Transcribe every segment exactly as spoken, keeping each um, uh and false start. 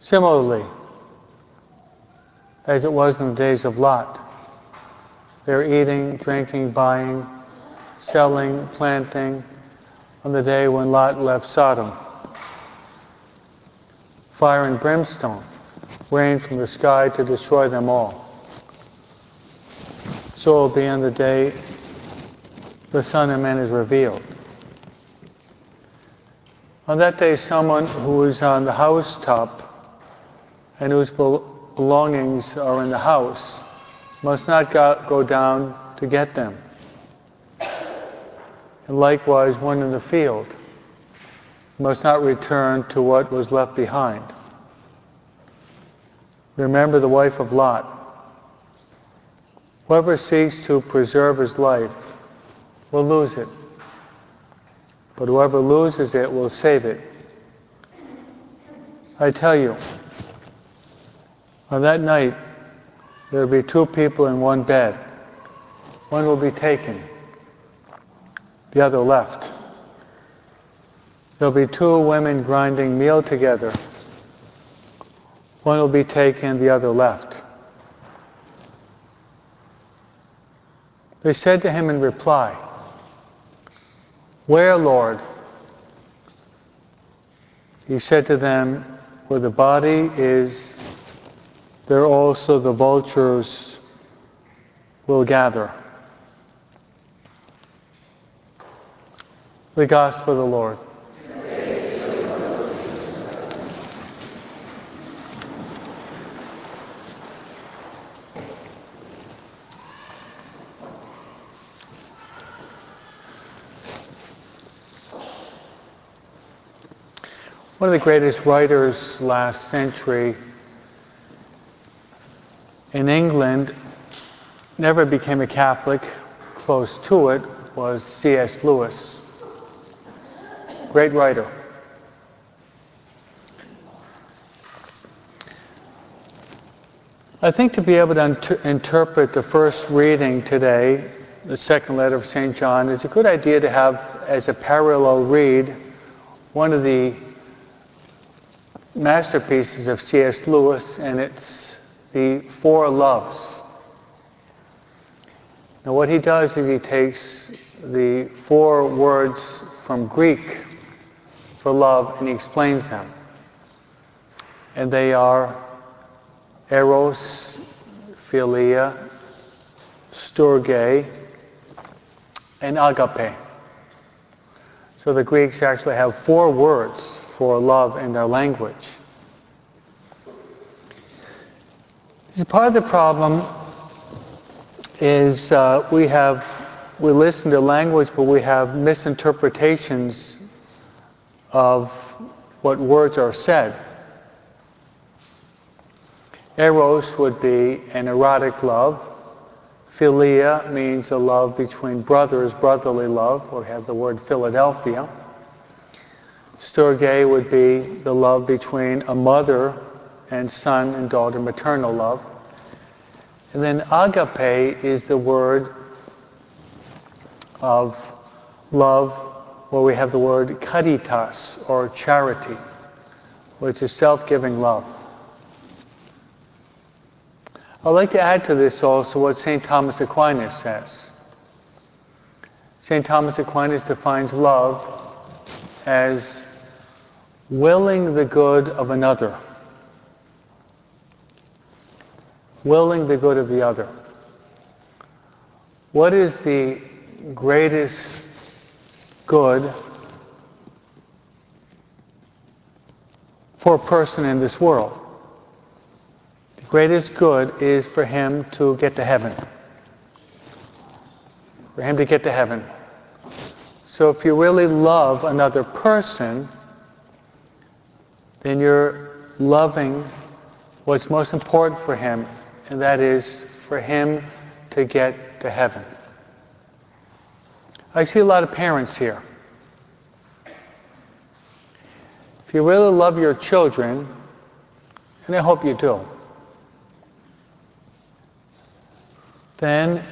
Similarly, as it was in the days of Lot, they're eating, drinking, buying, selling, planting on the day when Lot left Sodom. Fire and brimstone rained from the sky to destroy them all. So it will be on the day the Son of Man is revealed. On that day, someone who is on the housetop and whose belongings are in the house must not go down to get them. And likewise, one in the field must not return to what was left behind. Remember the wife of Lot. Whoever seeks to preserve his life will lose it, but whoever loses it will save it. I tell you, on that night, there will be two people in one bed. One will be taken, the other left. There will be two women grinding meal together. One will be taken, the other left. They said to him in reply, "Where, Lord?" He said to them, "Where the body is, there also the vultures will gather." The Gospel of the Lord. One of the greatest writers last century in England, never became a Catholic, close to it, was C S Lewis. Great writer. I think to be able to inter- interpret the first reading today, the second letter of Saint John, is a good idea to have as a parallel read one of the masterpieces of C S Lewis, and it's the Four Loves. Now what he does is he takes the four words from Greek for love and he explains them. And they are eros, philia, storge, and agape. So the Greeks actually have four words for love in their language. Part of the problem is uh, we have, we listen to language, but we have misinterpretations of what words are said. Eros would be an erotic love. Philia means a love between brothers, brotherly love, or we have the word Philadelphia. Storge would be the love between a mother and son and daughter, maternal love. And then agape is the word of love where we have the word caritas, or charity, which is self-giving love. I'd like to add to this also what Saint Thomas Aquinas says. Saint Thomas Aquinas defines love as willing the good of another. Willing the good of the other. What is the greatest good for a person in this world? The greatest good is for him to get to heaven. For him to get to heaven. So if you really love another person, then you're loving what's most important for him, and that is for him to get to heaven. I see a lot of parents here. If you really love your children, and I hope you do, then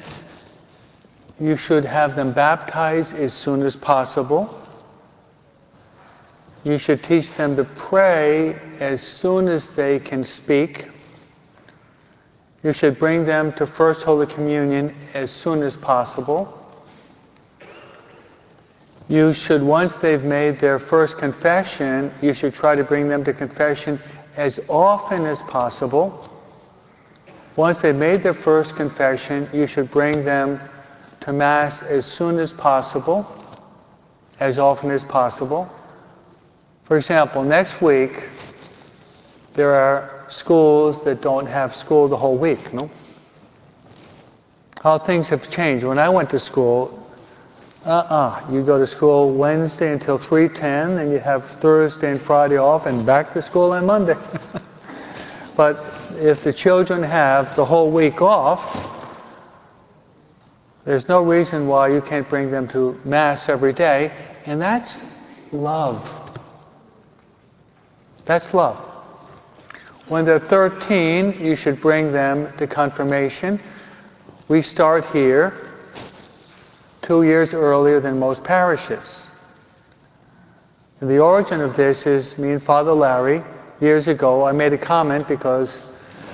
you should have them baptized as soon as possible. You should teach them to pray as soon as they can speak. You should bring them to First Holy Communion as soon as possible. You should, once they've made their first confession, you should try to bring them to confession as often as possible. Once they've made their first confession, you should bring them to Mass as soon as possible, as often as possible. For example, next week, there are schools that don't have school the whole week, no? How things have changed. When I went to school, uh-uh, you go to school Wednesday until three ten, and you have Thursday and Friday off, and back to school on Monday. But if the children have the whole week off, there's no reason why you can't bring them to Mass every day, and that's love. That's love. When they're thirteen, you should bring them to confirmation. We start here two years earlier than most parishes. And the origin of this is me and Father Larry. Years ago, I made a comment because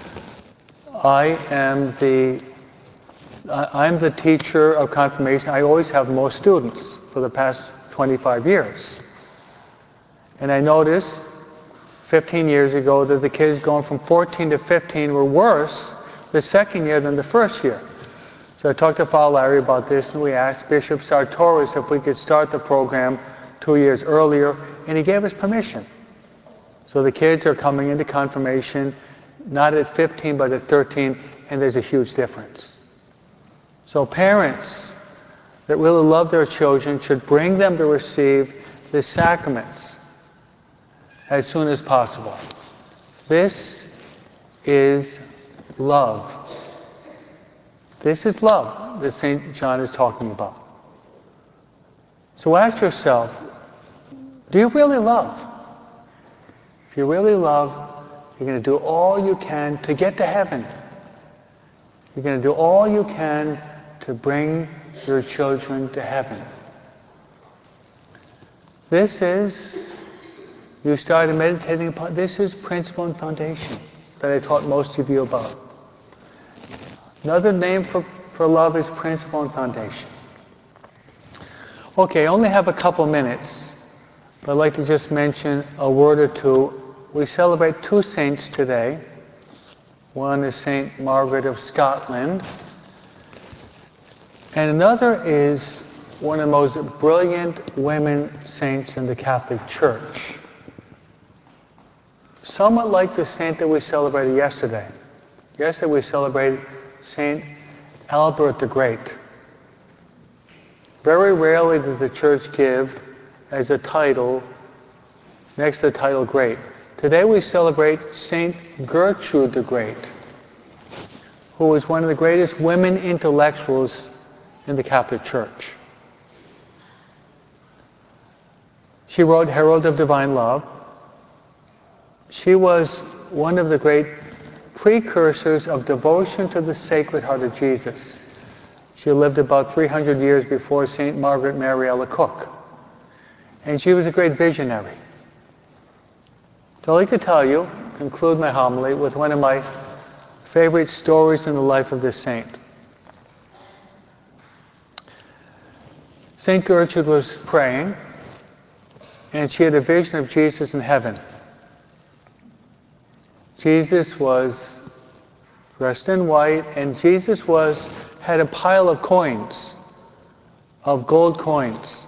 I am the I'm the teacher of confirmation. I always have the most students for the past twenty-five years. And I noticed fifteen years ago that the kids going from fourteen to fifteen were worse the second year than the first year. So I talked to Father Larry about this, and we asked Bishop Sartoris if we could start the program two years earlier, and he gave us permission. So the kids are coming into confirmation not at fifteen but at thirteen, and there's a huge difference. So parents that really love their children should bring them to receive the sacraments as soon as possible. This is love. This is love that Saint John is talking about. So ask yourself, do you really love? If you really love, you're going to do all you can to get to heaven. You're going to do all you can to bring your children to heaven. This is, you started meditating upon, this is principle and foundation that I taught most of you about. Another name for, for love is principle and foundation. Okay, I only have a couple minutes, but I'd like to just mention a word or two. We celebrate two saints today. One is Saint Margaret of Scotland, and another is one of the most brilliant women saints in the Catholic Church. Somewhat like the saint that we celebrated yesterday. Yesterday we celebrated Saint Albert the Great. Very rarely does the Church give as a title, next to the title Great. Today we celebrate Saint Gertrude the Great, who was one of the greatest women intellectuals in the Catholic Church. She wrote Herald of Divine Love. She was one of the great precursors of devotion to the Sacred Heart of Jesus. She lived about three hundred years before Saint Margaret Mary Alacoque. And she was a great visionary. So I'd like to tell you, conclude my homily with one of my favorite stories in the life of this saint. Saint Gertrude was praying, and she had a vision of Jesus in heaven. Jesus was dressed in white, and Jesus was had a pile of coins, of gold coins.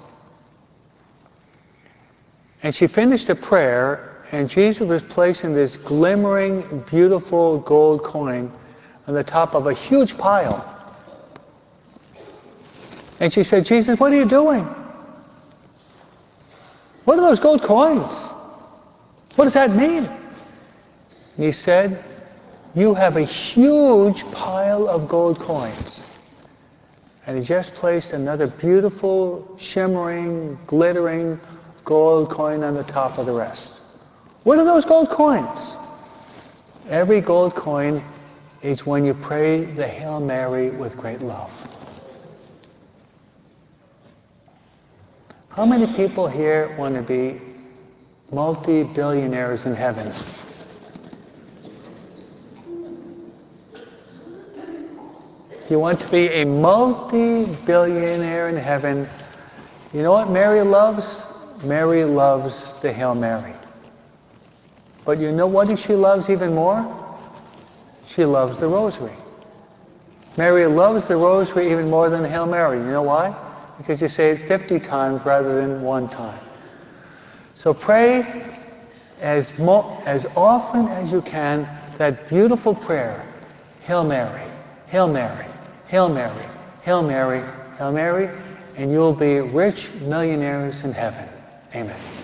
And she finished the prayer, and Jesus was placing this glimmering, beautiful gold coin on the top of a huge pile. And she said, Jesus, what are you doing? What are those gold coins? What does that mean? And he said, you have a huge pile of gold coins. And he just placed another beautiful, shimmering, glittering gold coin on the top of the rest. What are those gold coins? Every gold coin is when you pray the Hail Mary with great love. How many people here want to be multi-billionaires in heaven. If you want to be a multi-billionaire in heaven, you know what Mary loves? Mary loves the Hail Mary. But you know what she loves even more? She loves the Rosary. Mary loves the Rosary even more than the Hail Mary. You know why? Because you say it fifty times rather than one time. So pray as, mo- as often as you can that beautiful prayer, Hail Mary, Hail Mary, Hail Mary, Hail Mary, Hail Mary, and you'll be rich millionaires in heaven. Amen.